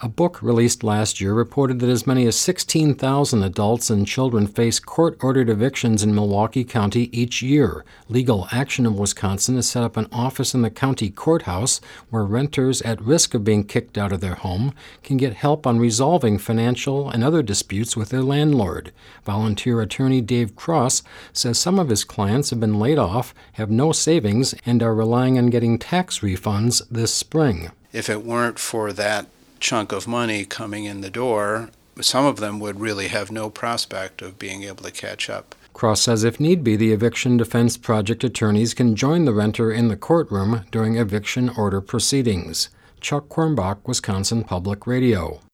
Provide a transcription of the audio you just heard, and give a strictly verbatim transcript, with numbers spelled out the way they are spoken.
A book released last year reported that as many as sixteen thousand adults and children face court-ordered evictions in Milwaukee County each year. Legal Action of Wisconsin has set up an office in the county courthouse where renters at risk of being kicked out of their home can get help on resolving financial and other disputes with their landlord. Volunteer attorney Dave Cross says some of his clients have been laid off, have no savings, and are relying on getting tax refunds this spring. If it weren't for that chunk of money coming in the door, some of them would really have no prospect of being able to catch up. Cross says if need be, the Eviction Defense Project attorneys can join the renter in the courtroom during eviction order proceedings. Chuck Quirmbach, Wisconsin Public Radio.